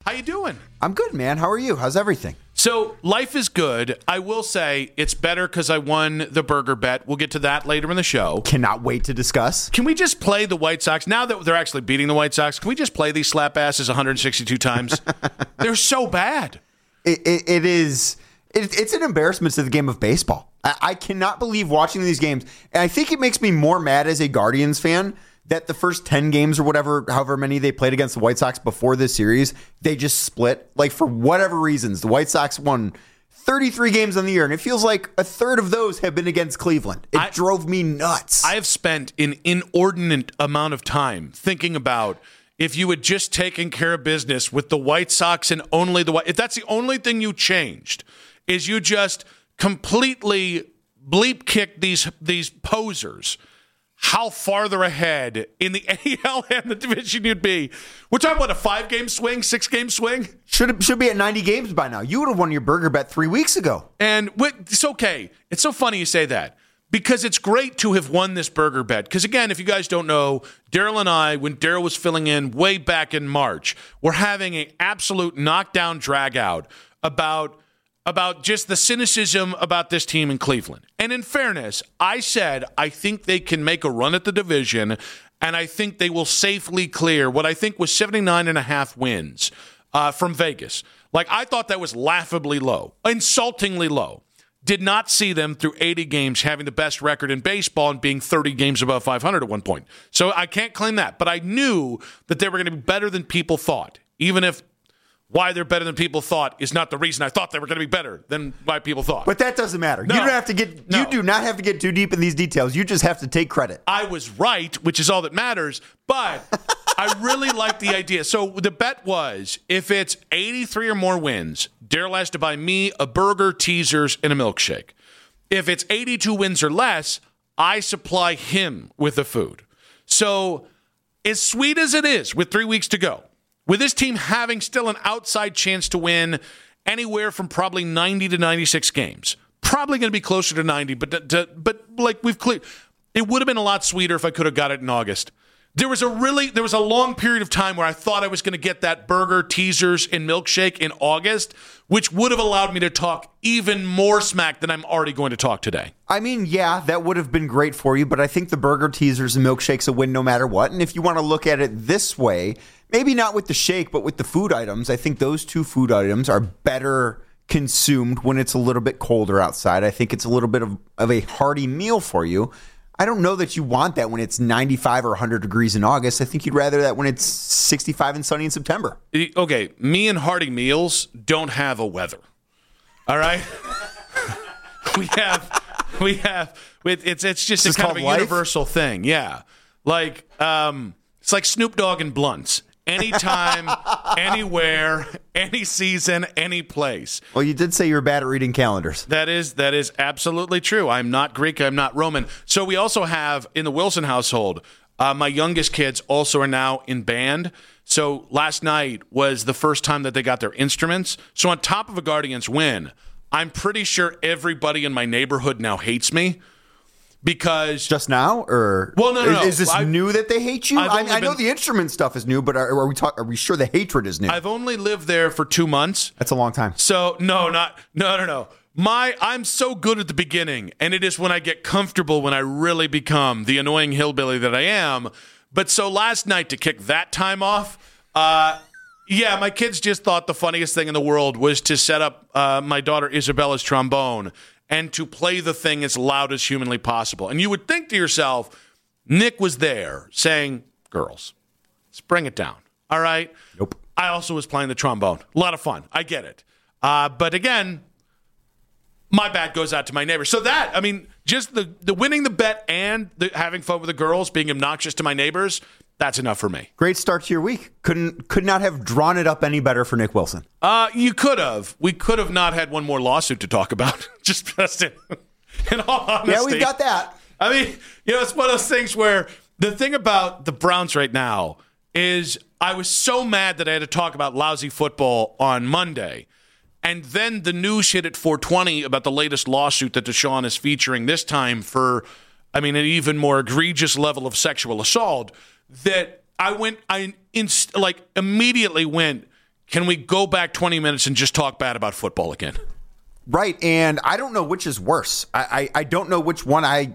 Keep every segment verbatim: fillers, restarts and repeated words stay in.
How you doing? I'm good, man. How are you? How's everything? So life is good. I will say it's better because I won the burger bet. We'll get to that later in the show. Cannot wait to discuss. Can we just play the White Sox? Now that they're actually beating the White Sox, can we just play these slap asses one hundred sixty-two times? They're so bad. It, it, it is. It, it's an embarrassment to the game of baseball. I, I cannot believe watching these games. And I think it makes me more mad as a Guardians fan that the first ten games or whatever, however many they played against the White Sox before this series, they just split. Like, for whatever reasons, the White Sox won thirty-three games on the year, and it feels like a third of those have been against Cleveland. It I, drove me nuts. I have spent an inordinate amount of time thinking about if you had just taken care of business with the White Sox and only the White, if that's the only thing you changed, is you just completely bleep kicked these these posers, how farther ahead in the A L and the division you'd be. We're talking about a five-game swing, six-game swing? Should should be at ninety games by now. You would have won your burger bet three weeks ago. And it's okay. It's so funny you say that because it's great to have won this burger bet. Because, again, if you guys don't know, Daryl and I, when Daryl was filling in way back in March, we're having an absolute knockdown drag-out about – about just the cynicism about this team in Cleveland. And in fairness, I said I think they can make a run at the division, and I think they will safely clear what I think was seventy-nine and a half wins uh, from Vegas. Like, I thought that was laughably low, insultingly low. Did not see them through eighty games having the best record in baseball and being thirty games above five hundred at one point. So I can't claim that. But I knew that they were going to be better than people thought, even if why they're better than people thought is not the reason I thought they were going to be better than why people thought. But that doesn't matter. No, you don't have to get. No. You do not have to get too deep in these details. You just have to take credit. I was right, which is all that matters. But I really like the idea. So the bet was if it's eighty-three or more wins, Daryl has to buy me a burger, teasers, and a milkshake. If it's eighty-two wins or less, I supply him with the food. So as sweet as it is with three weeks to go, with this team having still an outside chance to win anywhere from probably ninety to ninety-six games, probably going to be closer to ninety, but to, but like we've cleared, it would have been a lot sweeter if I could have got it in August. There was a really there was a long period of time where I thought I was going to get that burger, teasers, and milkshake in August, which would have allowed me to talk even more smack than I'm already going to talk today. I mean, yeah, that would have been great for you, but I think the burger, teasers, and milkshakes a win no matter what. And if you want to look at it this way, maybe not with the shake, but with the food items, I think those two food items are better consumed when it's a little bit colder outside. I think it's a little bit of, of a hearty meal for you. I don't know that you want that when it's ninety-five or one hundred degrees in August. I think you'd rather that when it's sixty-five and sunny in September. Okay, me and hearty meals don't have a weather. All right? we have, we have, it's it's just a kind of a life? universal thing. Yeah. Like, um, it's like Snoop Dogg and blunts. Anytime, anywhere, any season, any place. Well, you did say you were bad at reading calendars. That is that is absolutely true. I'm not Greek. I'm not Roman. So we also have, in the Wilson household, uh, my youngest kids also are now in band. So last night was the first time that they got their instruments. So on top of a Guardians win, I'm pretty sure everybody in my neighborhood now hates me. Because just now, or well, no, no, no. Is, is this I've, new that they hate you? I, I know been, the instrument stuff is new, but are, are we talk, Are we sure the hatred is new? I've only lived there for two months. That's a long time. So no, not no, no, no. My I'm so good at the beginning, and it is when I get comfortable when I really become the annoying hillbilly that I am. But so last night to kick that time off, uh, yeah, my kids just thought the funniest thing in the world was to set up uh, my daughter Isabella's trombone and to play the thing as loud as humanly possible. And you would think to yourself, Nick was there saying, girls, let's bring it down. All right? Nope. I also was playing the trombone. A lot of fun. I get it. Uh, but again, my bat goes out to my neighbor. So that, I mean, just the, the winning the bet and the having fun with the girls, being obnoxious to my neighbors, that's enough for me. Great start to your week. Couldn't could not have drawn it up any better for Nick Wilson. Uh, you could have. We could have not had one more lawsuit to talk about. just, just in, in all honesty. Yeah, we've got that. I mean, you know, it's one of those things where the thing about the Browns right now is I was so mad that I had to talk about lousy football on Monday. And then the news hit at four twenty about the latest lawsuit that Deshaun is featuring this time for, I mean, an even more egregious level of sexual assault. That I went, I inst- like immediately went, can we go back twenty minutes and just talk bad about football again? Right, and I don't know which is worse. I, I, I don't know which one I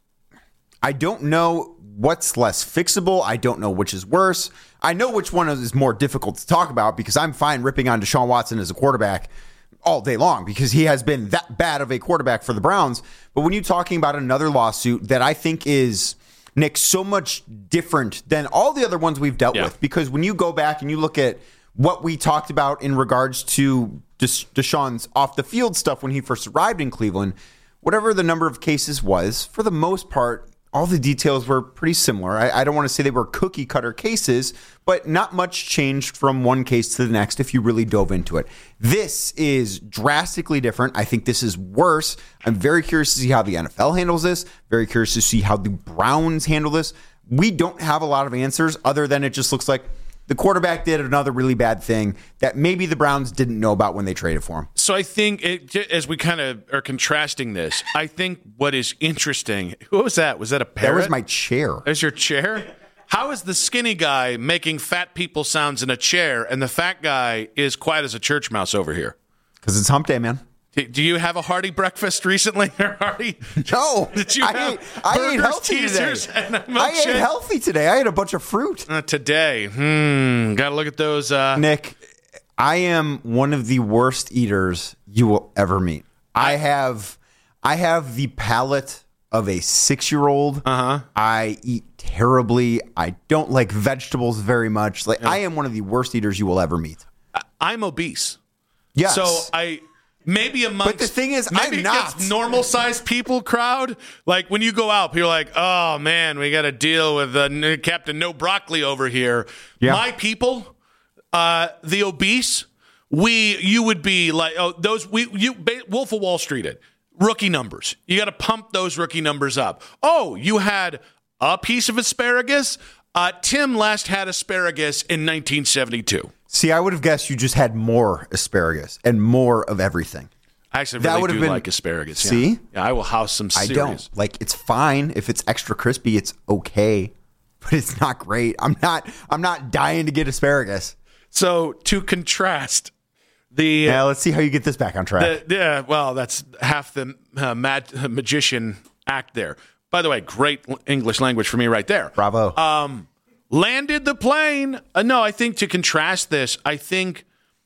I don't know what's less fixable. I don't know which is worse. I know which one is more difficult to talk about because I'm fine ripping on Deshaun Watson as a quarterback all day long because he has been that bad of a quarterback for the Browns. But when you're talking about another lawsuit that I think is, Nick, so much different than all the other ones we've dealt yeah. with, because when you go back and you look at what we talked about in regards to Des- Deshaun's off the field stuff when he first arrived in Cleveland, whatever the number of cases was, for the most part, all the details were pretty similar. I, I don't want to say they were cookie cutter cases, but not much changed from one case to the next if you really dove into it. This is drastically different. I think this is worse. I'm very curious to see how the N F L handles this. Very curious to see how the Browns handle this. We don't have a lot of answers other than it just looks like the quarterback did another really bad thing that maybe the Browns didn't know about when they traded for him. So I think it, as we kind of are contrasting this, I think what is interesting, who was that? Was that a parrot? That was my chair. There's your chair? How is the skinny guy making fat people sounds in a chair and the fat guy is quiet as a church mouse over here? Because it's hump day, man. Do you have a hearty breakfast recently, Hardy? No, Did you I have ate, I ate healthy today. I ate healthy today. I ate a bunch of fruit uh, today. Hmm. Got to look at those. Uh... Nick, I am one of the worst eaters you will ever meet. I, I have, I have the palate of a six-year-old. Uh huh. I eat terribly. I don't like vegetables very much. Like yeah. I am one of the worst eaters you will ever meet. I, I'm obese. Yes. So I. Maybe amongst, but the thing is, maybe I'm not normal sized people crowd. Like when you go out, you're like, oh man, we got to deal with uh, Captain No Broccoli over here. Yeah. My people, uh, the obese, we you would be like, oh, those we you Wolf of Wall Street it rookie numbers. You got to pump those rookie numbers up. Oh, you had a piece of asparagus. Uh, Tim last had asparagus in nineteen seventy-two. See, I would have guessed you just had more asparagus and more of everything. I actually really do been, like asparagus. See? Yeah. yeah, I will house some serious. I don't. Like, it's fine. If it's extra crispy, it's okay. But it's not great. I'm not I'm not dying to get asparagus. So, to contrast, the... Yeah, let's see how you get this back on track. The, yeah, well, that's half the uh, mag- magician act there. By the way, great English language for me right there. Bravo. Um... Landed the plane. Uh, no, I think to contrast this, I think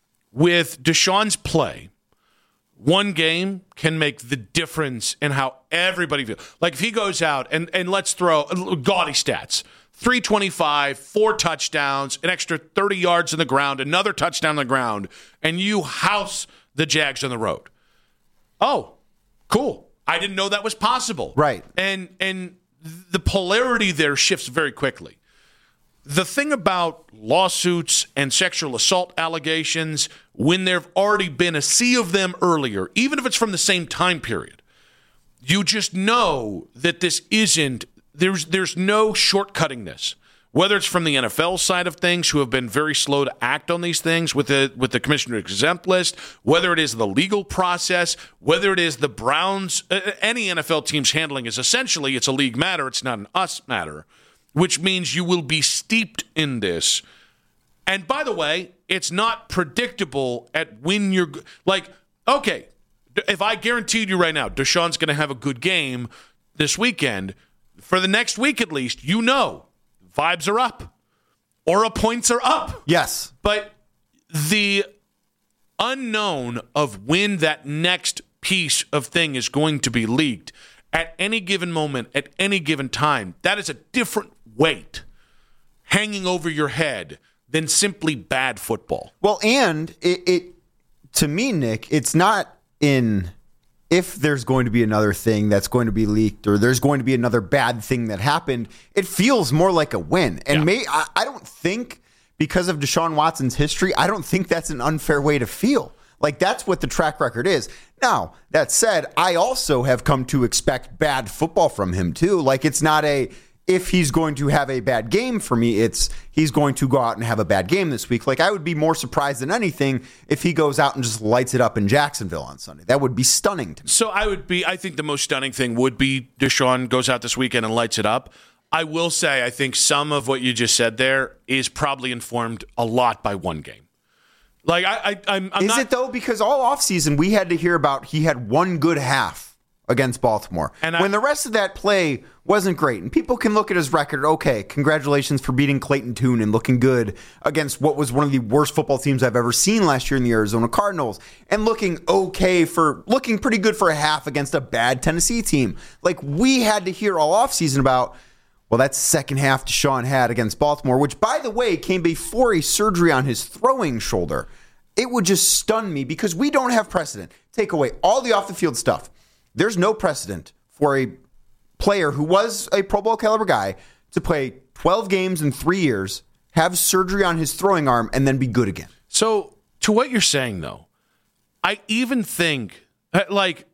with Deshaun's play, one game can make the difference in how everybody feels. Like if he goes out and, and let's throw uh, gaudy stats, three twenty-five, four touchdowns, an extra thirty yards on the ground, another touchdown on the ground, and you house the Jags on the road. Oh, cool. I didn't know that was possible. Right. And and the polarity there shifts very quickly. The thing about lawsuits and sexual assault allegations, when there have already been a sea of them earlier, even if it's from the same time period, you just know that this isn't, there's there's no shortcutting this. Whether it's from the N F L side of things, who have been very slow to act on these things with the with the commissioner exempt list, whether it is the legal process, whether it is the Browns, uh, any N F L team's handling is essentially it's a league matter, it's not an us matter. Which means you will be steeped in this. And by the way, it's not predictable at when you're like, okay, if I guaranteed you right now, Deshaun's going to have a good game this weekend, for the next week at least, you know, vibes are up. Aura points are up. Yes. But the unknown of when that next piece of thing is going to be leaked at any given moment, at any given time, that is a different weight hanging over your head than simply bad football. Well, and it, it to me, Nick, it's not in if there's going to be another thing that's going to be leaked or there's going to be another bad thing that happened. It feels more like a win. And yeah. may, I, I don't think because of Deshaun Watson's history, I don't think that's an unfair way to feel. Like, that's what the track record is. Now, that said, I also have come to expect bad football from him, too. Like, it's not a, if he's going to have a bad game for me, it's he's going to go out and have a bad game this week. Like, I would be more surprised than anything if he goes out and just lights it up in Jacksonville on Sunday. That would be stunning to me. So I would be, I think the most stunning thing would be Deshaun goes out this weekend and lights it up. I will say, I think some of what you just said there is probably informed a lot by one game. Like, I, I, I'm, I'm Is not, it, though? Because all offseason, we had to hear about he had one good half against Baltimore. And when I, the rest of that play wasn't great. And people can look at his record. Okay, congratulations for beating Clayton Tune and looking good against what was one of the worst football teams I've ever seen last year in the Arizona Cardinals. And looking okay for, looking pretty good for a half against a bad Tennessee team. Like, we had to hear all offseason about, well, that second half Deshaun had against Baltimore, which, by the way, came before a surgery on his throwing shoulder. It would just stun me because we don't have precedent. Take away all the off-the-field stuff. There's no precedent for a player who was a Pro Bowl caliber guy to play twelve games in three years, have surgery on his throwing arm, and then be good again. So, to what you're saying, though, I even think, like,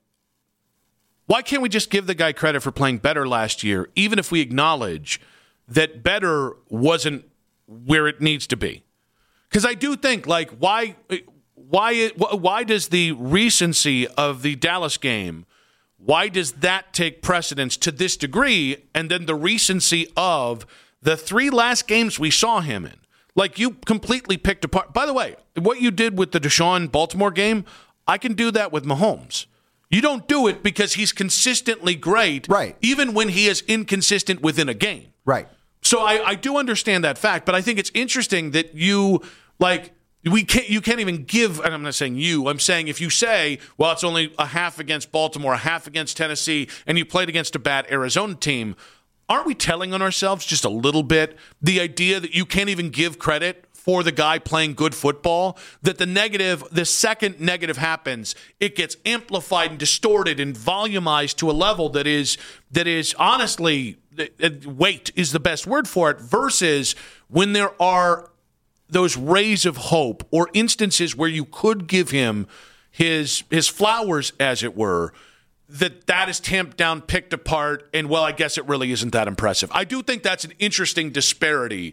why can't we just give the guy credit for playing better last year, even if we acknowledge that better wasn't where it needs to be? Because I do think, like, why, why, why does the recency of the Dallas game, why does that take precedence to this degree, and then the recency of the three last games we saw him in? Like, you completely picked apart. By the way, what you did with the Deshaun Baltimore game, I can do that with Mahomes. You don't do it because he's consistently great, right, even when he is inconsistent within a game. Right. So I, I do understand that fact, but I think it's interesting that you, like, we can't, you can't even give, and I'm not saying you, I'm saying if you say, well, it's only a half against Baltimore, a half against Tennessee, and you played against a bad Arizona team, aren't we telling on ourselves just a little bit the idea that you can't even give credit for the guy playing good football, that the negative, the second negative happens, it gets amplified and distorted and volumized to a level that is, that is honestly, weight is the best word for it, versus when there are those rays of hope or instances where you could give him his his flowers, as it were, that that is tamped down, picked apart, and, well, I guess it really isn't that impressive. I do think that's an interesting disparity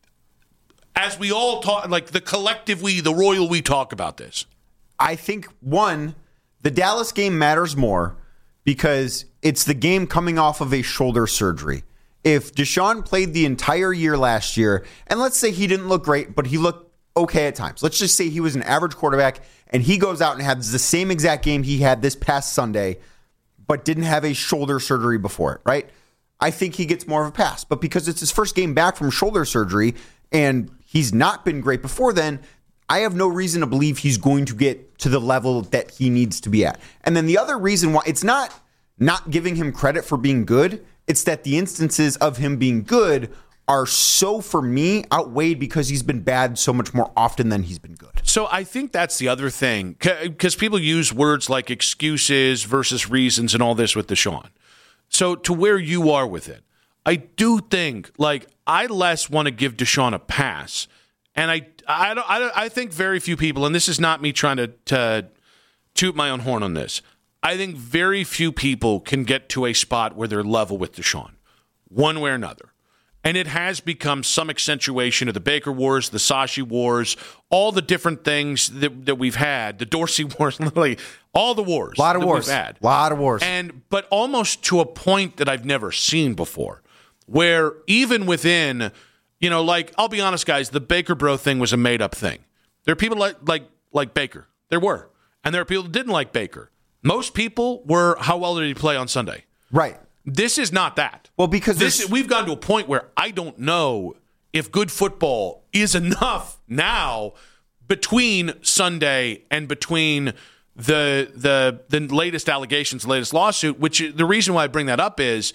as we all talk, like the collective we, the royal we talk about this. I think, one, the Dallas game matters more because it's the game coming off of a shoulder surgery. If Deshaun played the entire year last year, and let's say he didn't look great, but he looked okay at times. Let's just say he was an average quarterback, and he goes out and has the same exact game he had this past Sunday, but didn't have a shoulder surgery before it, right? I think he gets more of a pass. But because it's his first game back from shoulder surgery, and he's not been great before then, I have no reason to believe he's going to get to the level that he needs to be at. And then the other reason why, it's not not giving him credit for being good, it's that the instances of him being good are so, for me, outweighed because he's been bad so much more often than he's been good. So I think that's the other thing, because people use words like excuses versus reasons and all this with Deshaun. So to where you are with it, I do think, like, I less want to give Deshaun a pass, and I I don't, I, don't, I think very few people, and this is not me trying to, to toot my own horn on this, I think very few people can get to a spot where they're level with Deshaun, one way or another. And it has become some accentuation of the Baker Wars, the Sashi Wars, all the different things that, that we've had, the Dorsey Wars, literally all the wars. A lot of that wars. We've had. A lot of wars. And, but almost to a point that I've never seen before, where even within, you know, like, I'll be honest, guys, the Baker Bro thing was a made-up thing. There are people like like like Baker. There were. And there are people that didn't like Baker. Most people were, how well did he play on Sunday? Right. This is not that. Well, because this, we've gotten to a point where I don't know if good football is enough now between Sunday and between the the the latest allegations, the latest lawsuit, which the reason why I bring that up is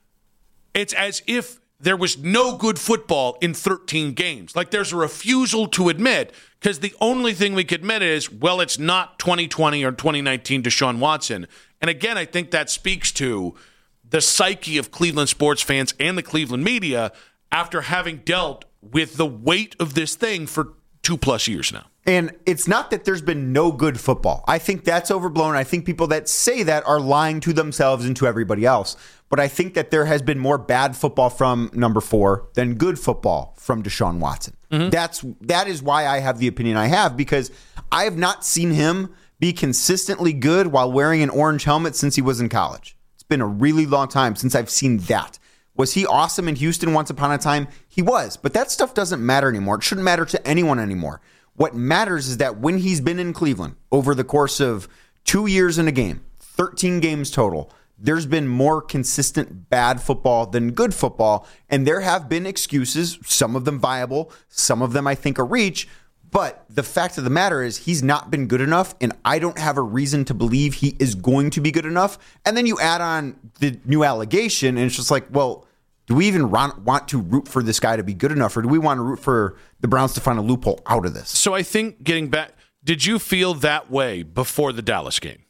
it's as if there was no good football in thirteen games. Like, there's a refusal to admit, because the only thing we can admit is, well, it's not twenty twenty or twenty nineteen Deshaun Watson. And again, I think that speaks to the psyche of Cleveland sports fans and the Cleveland media after having dealt with the weight of this thing for two plus years now. And it's not that there's been no good football. I think that's overblown. I think people that say that are lying to themselves and to everybody else. But I think that there has been more bad football from number four than good football from Deshaun Watson. Mm-hmm. That's that is why I have the opinion I have, because I have not seen him be consistently good while wearing an orange helmet since he was in college. It's been a really long time since I've seen that. Was he awesome in Houston once upon a time? He was. But that stuff doesn't matter anymore. It shouldn't matter to anyone anymore. What matters is that when he's been in Cleveland over the course of two years in a game, thirteen games total, there's been more consistent bad football than good football. And there have been excuses, some of them viable, some of them I think a reach. But the fact of the matter is he's not been good enough, and I don't have a reason to believe he is going to be good enough. And then you add on the new allegation, and it's just like, well, do we even want to root for this guy to be good enough, or do we want to root for the Browns to find a loophole out of this? So I think getting back, did you feel that way before the Dallas game?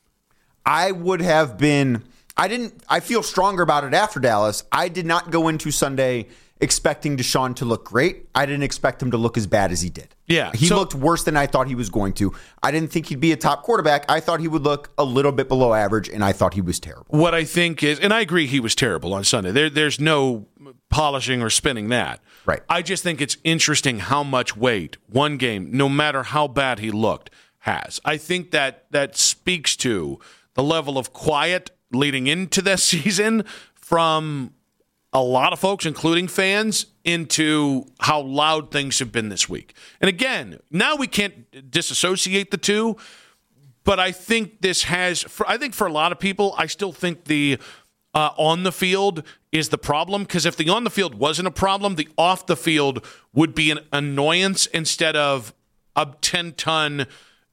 I would have been, I didn't, I feel stronger about it after Dallas. I did not go into Sunday expecting Deshaun to look great. I didn't expect him to look as bad as he did. Yeah. He so, looked worse than I thought he was going to. I didn't think he'd be a top quarterback. I thought he would look a little bit below average, and I thought he was terrible. What I think is, and I agree he was terrible on Sunday. There, there's no polishing or spinning that. Right. I just think it's interesting how much weight one game, no matter how bad he looked, has. I think that that speaks to the level of quiet leading into this season from a lot of folks, including fans, into how loud things have been this week. And again, now we can't disassociate the two, but I think this has, for, I think for a lot of people, I still think the uh, on the field is the problem, because if the on the field wasn't a problem, the off the field would be an annoyance instead of a ten-ton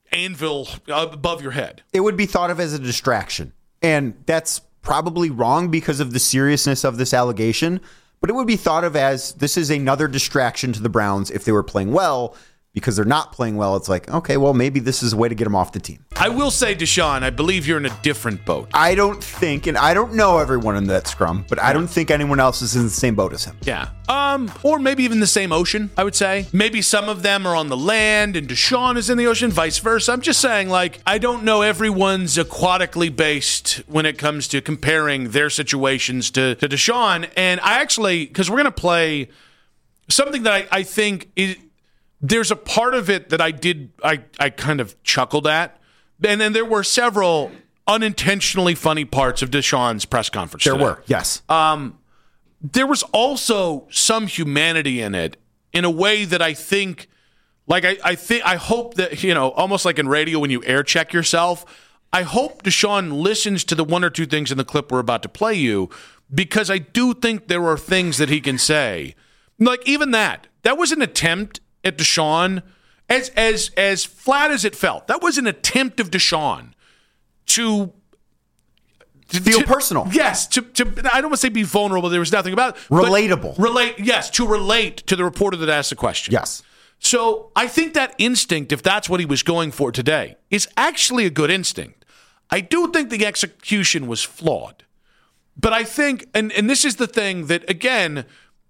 anvil above your head. It would be thought of as a distraction, and that's probably wrong because of the seriousness of this allegation, but it would be thought of as this is another distraction to the Browns if they were playing well. Because they're not playing well, it's like, okay, well, maybe this is a way to get them off the team. I will say, Deshaun, I believe you're in a different boat. I don't think, and I don't know everyone in that scrum, but I don't think anyone else is in the same boat as him. Yeah. Um, or maybe even the same ocean, I would say. Maybe some of them are on the land and Deshaun is in the ocean, vice versa. I'm just saying, like, I don't know everyone's aquatically based when it comes to comparing their situations to, to Deshaun. And I actually, because we're going to play something that I, I think is, there's a part of it that I did, I, I kind of chuckled at. And then there were several unintentionally funny parts of Deshaun's press conference There today. were, yes. Um, there was also some humanity in it in a way that I think, like, I, I think, I hope that, you know, almost like in radio when you air check yourself, I hope Deshaun listens to the one or two things in the clip we're about to play you, because I do think there are things that he can say. Like, even that, that was an attempt at Deshaun, as as as flat as it felt. That was an attempt of Deshaun to, to feel to, personal. Yes, to, to I don't want to say be vulnerable. There was nothing about it. Relatable. Relate, yes, to relate to the reporter that asked the question. Yes. So I think that instinct, if that's what he was going for today, is actually a good instinct. I do think the execution was flawed. But I think, and, and this is the thing that, again,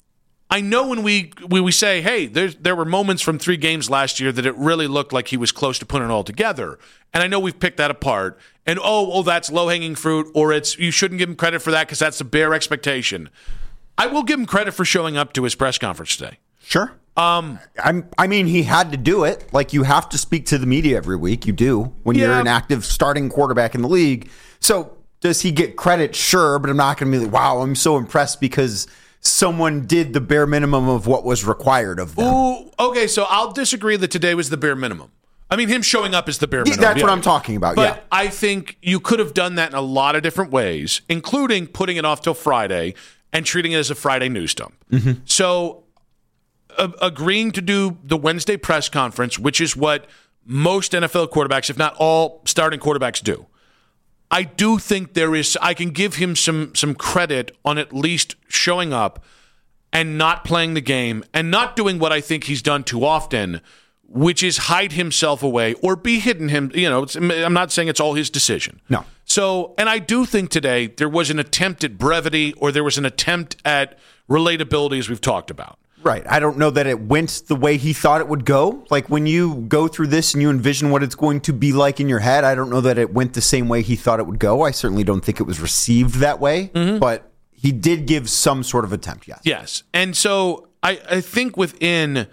I know when we when we say, hey, there's, there were moments from three games last year that it really looked like he was close to putting it all together. And I know we've picked that apart. And, oh, oh, that's low-hanging fruit, or it's you shouldn't give him credit for that because that's a bare expectation. I will give him credit for showing up to his press conference today. Sure. Um, I'm, I mean, he had to do it. Like, you have to speak to the media every week. You do when yeah. you're an active starting quarterback in the league. So does he get credit? Sure, but I'm not going to be like, wow, I'm so impressed because someone did the bare minimum of what was required of them. Ooh, okay, so I'll disagree that today was the bare minimum. I mean, him showing up is the bare minimum. Yeah, that's yeah. what I'm talking about, but yeah. I think you could have done that in a lot of different ways, including putting it off till Friday and treating it as a Friday news dump. Mm-hmm. So uh, agreeing to do the Wednesday press conference, which is what most N F L quarterbacks, if not all starting quarterbacks, do. I do think there is, I can give him some some credit on at least showing up and not playing the game and not doing what I think he's done too often, which is hide himself away or be hidden him. You know, it's, I'm not saying it's all his decision. No. So, and I do think today there was an attempt at brevity or there was an attempt at relatability, as we've talked about. Right. I don't know that it went the way he thought it would go. Like, when you go through this and you envision what it's going to be like in your head, I don't know that it went the same way he thought it would go. I certainly don't think it was received that way, mm-hmm. but he did give some sort of attempt, yes. Yes. And so I, I think within,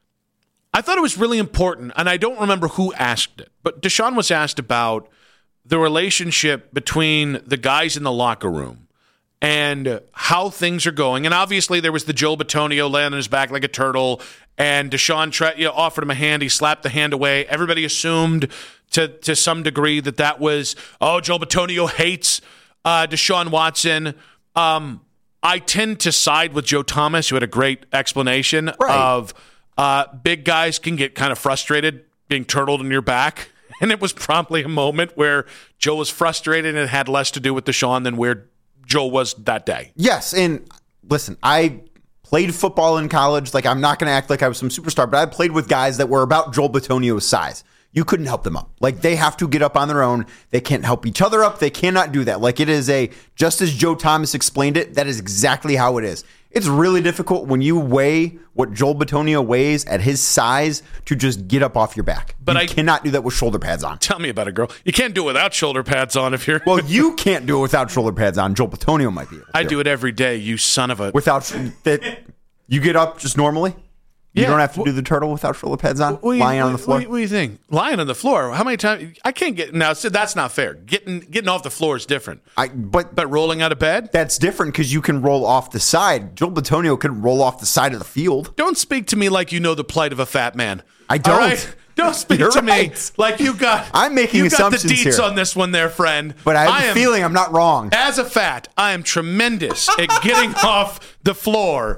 I thought it was really important, and I don't remember who asked it, but Deshaun was asked about the relationship between the guys in the locker room and how things are going. And obviously there was the Joel Bitonio laying on his back like a turtle, and Deshaun tra- you know, offered him a hand. He slapped the hand away. Everybody assumed to to some degree that that was, oh, Joel Bitonio hates uh, Deshaun Watson. Um, I tend to side with Joe Thomas, who had a great explanation right. of uh, big guys can get kind of frustrated being turtled in your back. And it was promptly a moment where Joe was frustrated, and it had less to do with Deshaun than where Joe was that day. Yes, and listen, I played football in college. Like, I'm not going to act like I was some superstar, but I played with guys that were about Joel Bitonio's size. You couldn't help them up. Like, they have to get up on their own. They can't help each other up. They cannot do that. Like, it is a, just as Joe Thomas explained it, that is exactly how it is. It's really difficult when you weigh what Joel Bitonio weighs at his size to just get up off your back. But you I cannot do that with shoulder pads on. Tell me about it, girl. You can't do it without shoulder pads on if you're... Well, you can't do it without shoulder pads on. Joel Bitonio might be able to. I do it every day, you son of a... Without... that, you get up just normally? You yeah. don't have to well, do the turtle without shoulder pads on? What, lying what, on the floor? What, what do you think? Lying on the floor? How many times? I can't get... Now, so that's not fair. Getting getting off the floor is different. I But but rolling out of bed? That's different because you can roll off the side. Joel Bitonio couldn't roll off the side of the field. Don't speak to me like you know the plight of a fat man. I don't. Right? Don't speak You're to right. me like you got... I'm making you assumptions got the deets here. on this one there, friend. But I have I a am, feeling I'm not wrong. As a fat, I am tremendous at getting off the floor.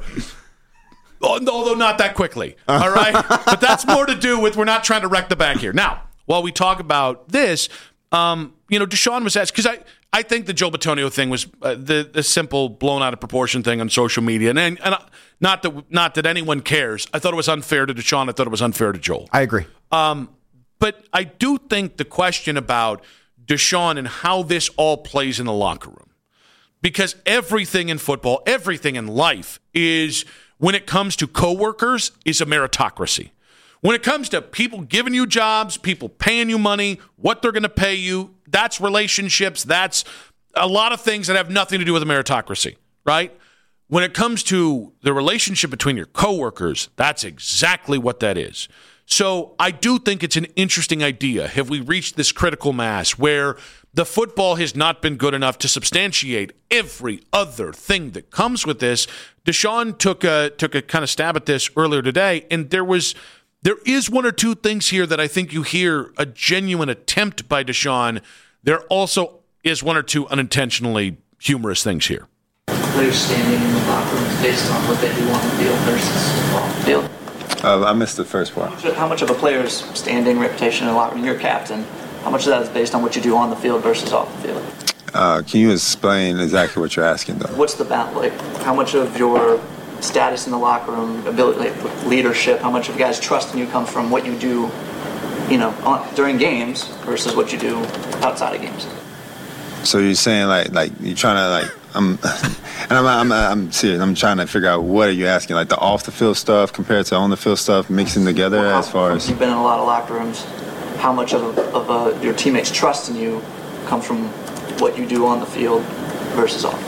Although not that quickly, all right? But that's more to do with we're not trying to wreck the bank here. Now, while we talk about this, um, you know, Deshaun was asked, because I, I think the Joe Bitonio thing was uh, the, the simple blown out of proportion thing on social media. And, and, and not, that, not that anyone cares. I thought it was unfair to Deshaun. I thought it was unfair to Joel. I agree. Um, but I do think the question about Deshaun and how this all plays in the locker room, because everything in football, everything in life is... when it comes to coworkers, is a meritocracy. When it comes to people giving you jobs, people paying you money, what they're going to pay you, that's relationships. That's a lot of things that have nothing to do with a meritocracy, right? When it comes to the relationship between your coworkers, that's exactly what that is. So I do think it's an interesting idea. Have we reached this critical mass where the football has not been good enough to substantiate every other thing that comes with this? Deshaun took a took a kind of stab at this earlier today, and there was there is one or two things here that I think you hear a genuine attempt by Deshaun. There also is one or two unintentionally humorous things here. Players standing in the locker room based on what they do on the field versus off the field. Uh, I missed the first part. How much of a player's standing reputation in the locker room? You're captain. How much of that is based on what you do on the field versus off the field? Uh, can you explain exactly what you're asking, though? What's the bat like? How much of your status in the locker room, ability, like leadership, how much of guys trusting you comes from what you do, you know, on, during games versus what you do outside of games? So you're saying like like you're trying to like I'm and I'm, I'm I'm serious. I'm trying to figure out what are you asking, like the off the field stuff compared to on the field stuff, mixing together well, as far as you've been in a lot of locker rooms. How much of, a, of a, your teammates' trust in you comes from what you do on the field versus off?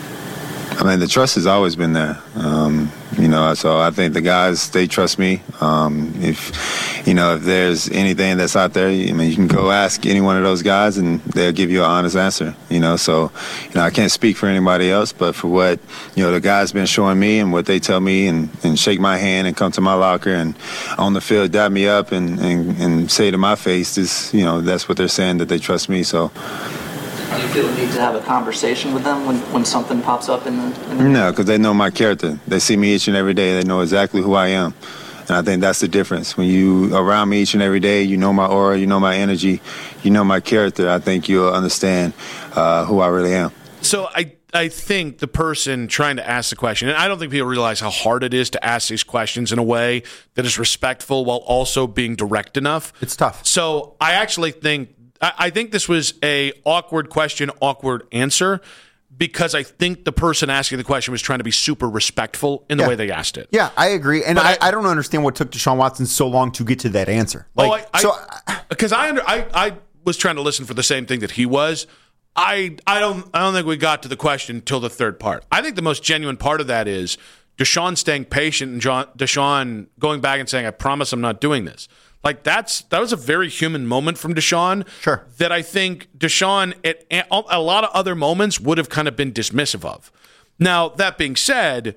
I mean, the trust has always been there. Um, you know, so I think the guys, they trust me. Um, if, you know, if there's anything that's out there, I mean, you can go ask any one of those guys and they'll give you an honest answer, you know. So, you know, I can't speak for anybody else, but for what, you know, the guys been showing me and what they tell me and, and shake my hand and come to my locker and on the field dap me up and, and, and say to my face, this, you know, that's what they're saying, that they trust me, so. Do you feel the need to have a conversation with them when, when something pops up in the... In the no, because they know my character. They see me each and every day. They know exactly who I am. And I think that's the difference. When you around me each and every day, you know my aura, you know my energy, you know my character, I think you'll understand uh, who I really am. So I, I think the person trying to ask the question, and I don't think people realize how hard it is to ask these questions in a way that is respectful while also being direct enough. It's tough. So I actually think I think this was a awkward question, awkward answer, because I think the person asking the question was trying to be super respectful in the yeah. way they asked it. Yeah, I agree. And I, I, I don't understand what took Deshaun Watson so long to get to that answer. Like, oh, I, so because I, I, under, I I was trying to listen for the same thing that he was. I I don't I don't think we got to the question until the third part. I think the most genuine part of that is Deshaun staying patient and John, Deshaun going back and saying, "I promise I'm not doing this." Like that's that was a very human moment from Deshaun. Sure. That I think Deshaun at, at a lot of other moments would have kind of been dismissive of. Now, that being said,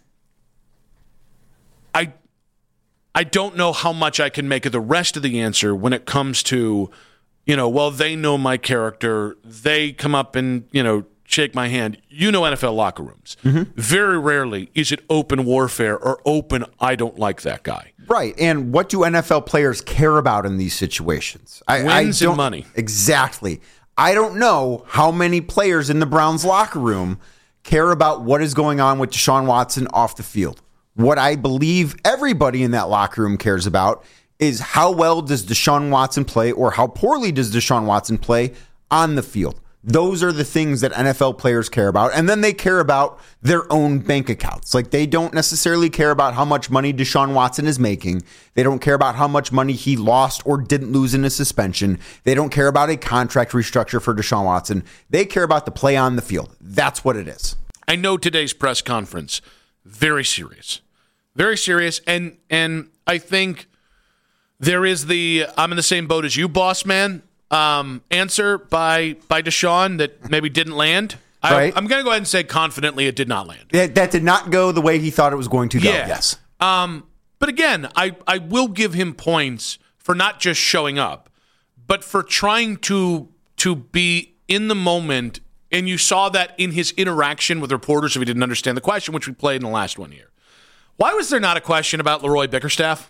I I don't know how much I can make of the rest of the answer when it comes to, you know, well, they know my character. They come up and, you know, shake my hand. You know N F L locker rooms. Mm-hmm. Very rarely is it open warfare or open, I don't like that guy. Right. And what do N F L players care about in these situations? I, Wins I don't, and money. Exactly. I don't know how many players in the Browns locker room care about what is going on with Deshaun Watson off the field. What I believe everybody in that locker room cares about is how well does Deshaun Watson play or how poorly does Deshaun Watson play on the field. Those are the things that N F L players care about. And then they care about their own bank accounts. Like they don't necessarily care about how much money Deshaun Watson is making. They don't care about how much money he lost or didn't lose in a suspension. They don't care about a contract restructure for Deshaun Watson. They care about the play on the field. That's what it is. I know today's press conference, very serious. Very serious. And and I think there is the I'm in the same boat as you, boss man. Um, answer by by Deshaun that maybe didn't land. I, right. I'm going to go ahead and say confidently it did not land. That, that did not go the way he thought it was going to go. Yeah. Yes. Um, but again, I, I will give him points for not just showing up, but for trying to to be in the moment. And you saw that in his interaction with reporters if he didn't understand the question, which we played in the last one here. Why was there not a question about Leroy Bickerstaff?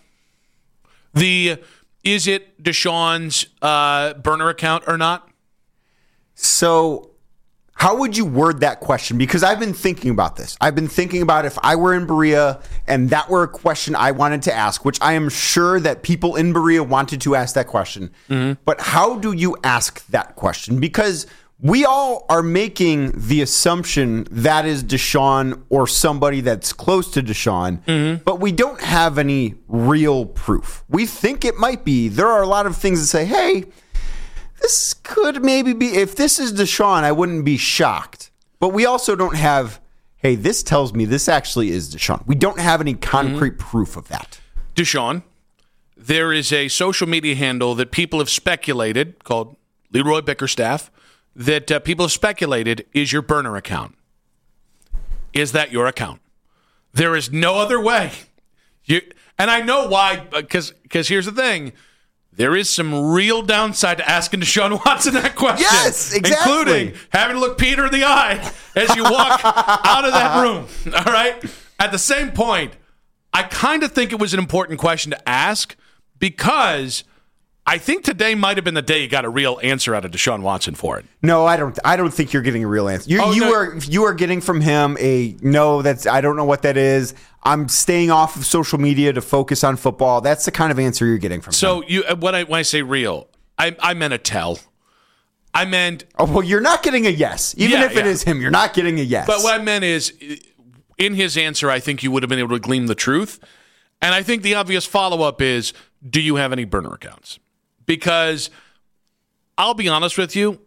The Is it Deshaun's uh, burner account or not? So how would you word that question? Because I've been thinking about this. I've been thinking about if I were in Berea and that were a question I wanted to ask, which I am sure that people in Berea wanted to ask that question. Mm-hmm. But how do you ask that question? Because we all are making the assumption that is Deshaun or somebody that's close to Deshaun, mm-hmm. but we don't have any real proof. We think it might be. There are a lot of things that say, hey, this could maybe be. If this is Deshaun, I wouldn't be shocked. But we also don't have, hey, this tells me this actually is Deshaun. We don't have any concrete mm-hmm. proof of that. Deshaun, there is a social media handle that people have speculated called Leroy Bickerstaff that uh, people have speculated is your burner account. Is that your account? There is no other way. You, and I know why, because because here's the thing. There is some real downside to asking Deshaun Watson that question. Yes, exactly. Including having to look Peter in the eye as you walk out of that room. All right? At the same point, I kind of think it was an important question to ask because I think today might have been the day you got a real answer out of Deshaun Watson for it. No, I don't. I don't think you're getting a real answer. You, oh, you no. are. You are getting from him a no. That's. I don't know what that is. I'm staying off of social media to focus on football. That's the kind of answer you're getting from so him. So you, when I when I say real, I I meant a tell. I meant. Oh well, you're not getting a yes. Even yeah, if it yeah. is him, you're not getting a yes. But what I meant is, in his answer, I think you would have been able to glean the truth. And I think the obvious follow up is, do you have any burner accounts? Because I'll be honest with you,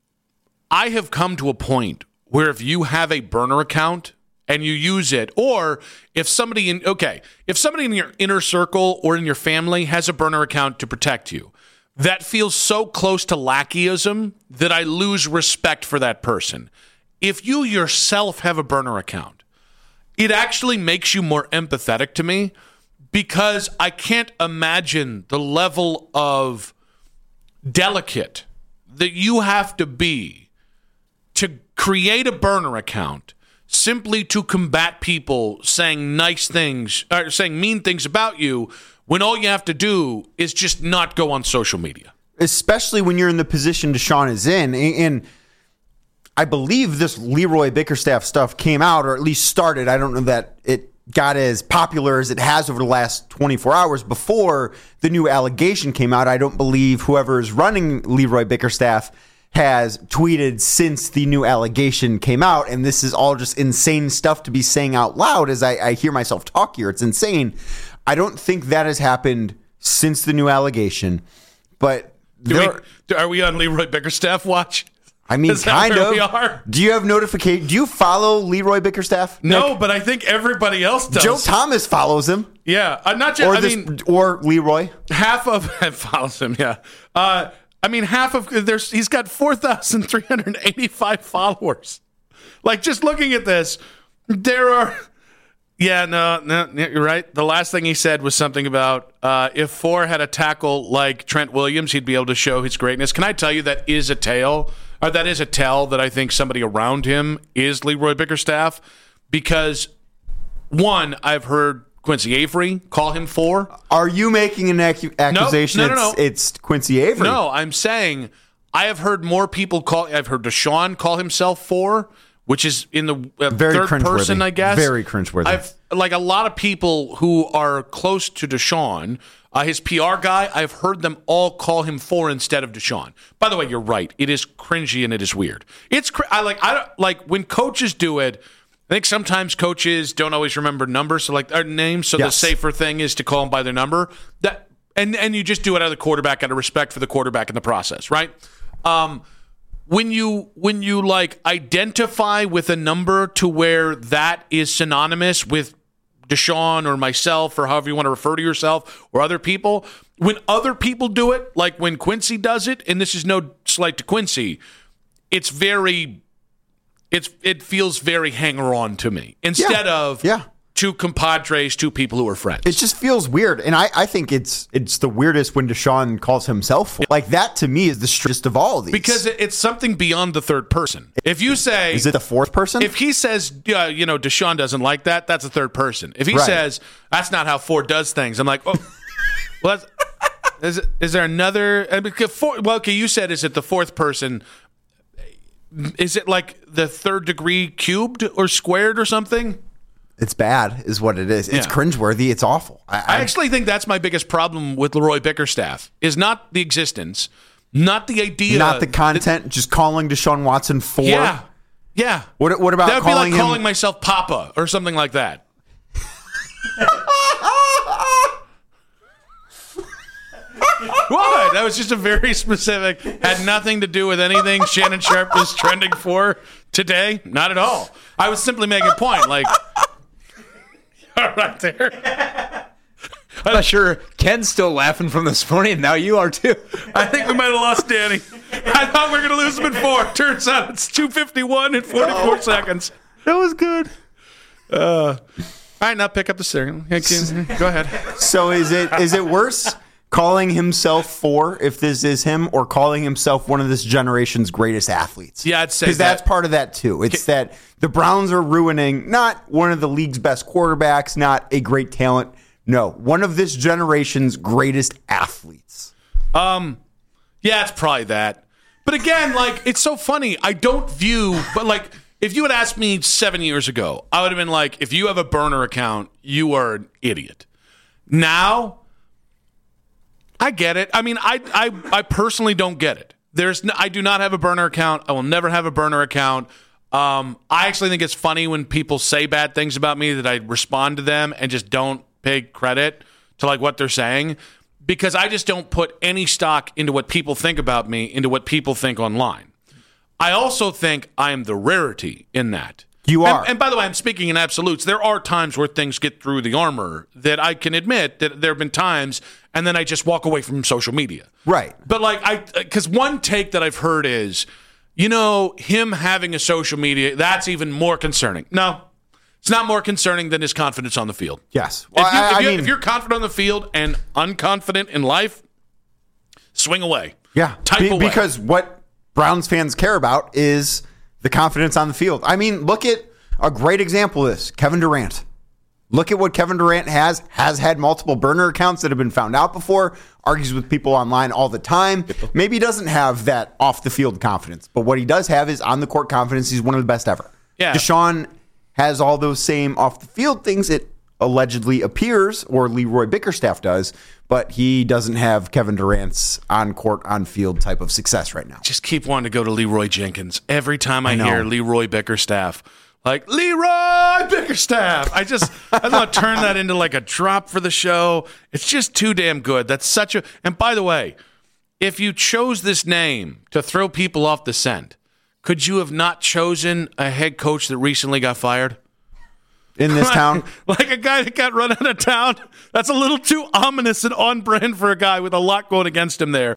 I have come to a point where if you have a burner account and you use it, or if somebody in, okay, if somebody in your inner circle or in your family has a burner account to protect you, that feels so close to lackeyism that I lose respect for that person. If you yourself have a burner account, it actually makes you more empathetic to me. Because I can't imagine the level of delicate that you have to be to create a burner account simply to combat people saying nice things or saying mean things about you when all you have to do is just not go on social media. Especially when you're in the position Deshaun is in. And I believe this Leroy Bickerstaff stuff came out, or at least started. I don't know that it got as popular as it has over the last twenty-four hours. Before the new allegation came out, I don't believe whoever is running Leroy Bickerstaff has tweeted since the new allegation came out. And this is all just insane stuff to be saying out loud as I, I hear myself talk here. It's insane. I don't think that has happened since the new allegation. But Do there, we, are we on Leroy Bickerstaff watch? I mean, Is that kind where of. we are? Do you have notification? Do you follow Leroy Bickerstaff? No, Nick? but I think everybody else does. Joe Thomas follows him. Yeah, uh, not just. Or I this, mean, or Leroy. half of follows him. Yeah, uh, I mean, half of there's. He's got four thousand three hundred eighty-five followers. Like, just looking at this, there are. Yeah, no, no, you're right. The last thing he said was something about uh, if Four had a tackle like Trent Williams, he'd be able to show his greatness. Can I tell you that is a tale, or that is a tell that I think somebody around him is Leroy Bickerstaff, because one, I've heard Quincy Avery call him Four. Are you making an ac- accusation? No, no, no, no. It's, it's Quincy Avery. No, I'm saying I have heard more people call. I've heard Deshaun call himself Four, which is in the uh, Very third cringeworthy. person, I guess. Very cringeworthy. I've like a lot of people who are close to Deshaun, uh, his P R guy. I've heard them all call him Four instead of Deshaun. By the way, you're right. It is cringy and it is weird. It's cr- I like I don't like when coaches do it. I think sometimes coaches don't always remember numbers, so like their names. So Yes. the safer thing is to call them by their number. That and and you just do it out of the quarterback, out of respect for the quarterback in the process, right? Um, When you when you like identify with a number to where that is synonymous with Deshaun or myself or however you want to refer to yourself or other people, when other people do it, like when Quincy does it, and this is no slight to Quincy, it's very it's it feels very hanger on to me instead Yeah. of Yeah. two compadres, two people who are friends. It just feels weird, and I, I think it's it's the weirdest when Deshaun calls himself Four. Like that to me is the strangest of all of these. because it- it's something beyond the third person. If you say is it the fourth person? If he says, uh, you know, Deshaun doesn't like that, that's a third person. If he Right. says, that's not how Ford does things, I'm like, oh, well, that's, is, is there another? uh, because four, well, okay, you said, is it the fourth person? Is it like the third degree cubed or squared or something? It's bad, is what it is. It's Yeah. cringeworthy. It's awful. I, I I, actually think that's my biggest problem with Leroy Bickerstaff, is not the existence, not the idea. not the content. just calling Deshaun Watson Four. Yeah. Yeah. What what about That would be calling like him? calling myself Papa or something like that. What? That was just a very specific, had nothing to do with anything Shannon Sharp was trending for today. Not at all. I was simply making a point. Like, right there. I'm not sure Ken's still laughing from this morning, and now you are too. I think we might have lost Danny. I thought we were going to lose him in four. Turns out it's two fifty-one and forty-four oh. seconds. That was good. Uh, all right, now pick up the signal. Go ahead. So is it is it worse calling himself Four if this is him, or calling himself one of this generation's greatest athletes? Yeah, I'd say because that. that's part of that too. It's that the Browns are ruining not one of the league's best quarterbacks, not a great talent. No, one of this generation's greatest athletes. Um, yeah, it's probably that. But again, like, it's so funny. I don't view, but like, if you had asked me seven years ago, I would have been like, if you have a burner account, you are an idiot. Now, I get it. I mean, I I, I personally don't get it. There's, no, I do not have a burner account. I will never have a burner account. Um, I actually think it's funny when people say bad things about me that I respond to them and just don't pay credit to like what they're saying, because I just don't put any stock into what people think about me, into what people think online. I also think I am the rarity in that. You are. And, and by the way, I'm speaking in absolutes. There are times where things get through the armor that I can admit that there have been times, and then I just walk away from social media. Right. But like, I, because one take that I've heard is, you know, him having a social media, that's even more concerning. No. It's not more concerning than his confidence on the field. Yes. Well, if, you, I, if, I you, mean, if you're confident on the field and unconfident in life, swing away. yeah, Type be- away. because what Browns fans care about is the confidence on the field. I mean, look at a great example of this, Kevin Durant. Look at what Kevin Durant has, has had multiple burner accounts that have been found out before, argues with people online all the time. Maybe he doesn't have that off-the-field confidence, but what he does have is on-the-court confidence. He's one of the best ever. Yeah. Deshaun has all those same off-the-field things, it allegedly appears, or Leroy Bickerstaff does, but he doesn't have Kevin Durant's on-court, on-field type of success right now. Just keep wanting to go to Leroy Jenkins. Every time I, I know. hear Leroy Bickerstaff, like, Leroy Bickerstaff. I just, I want to turn that into like a drop for the show. It's just too damn good. That's such a, and by the way, if you chose this name to throw people off the scent, could you have not chosen a head coach that recently got fired? in this Like- town. Like a guy that got run out of town. That's a little too ominous and on brand for a guy with a lot going against him there.